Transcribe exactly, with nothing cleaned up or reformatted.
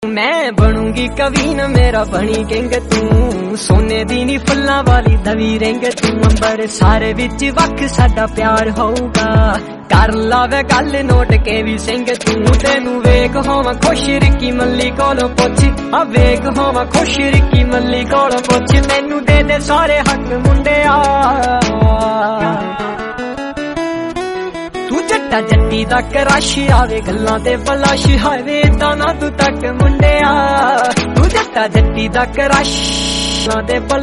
मैं बनूंगी कवीन मेरा बनी किंग तू सोने दी नी फुल्लां वाली दवी रिंग तू अंबर सारे विच वख साडा प्यार होऊगा कर लावे गल नोट के भी सिंह तू तेनू वेख होवां खुश रिक्की मल्ली कोलों पुछ आ वेख होवां खुश रिक्की मल्ली कोलों पुछ मैनू दे दे सारे हक मुंडिया तू जट्टा जट्टी दा क्रश आवे गल्लां ते बलाश हावे तां ना तू तक मुंडिया तू जट्टा जट्टी दा क्रश ते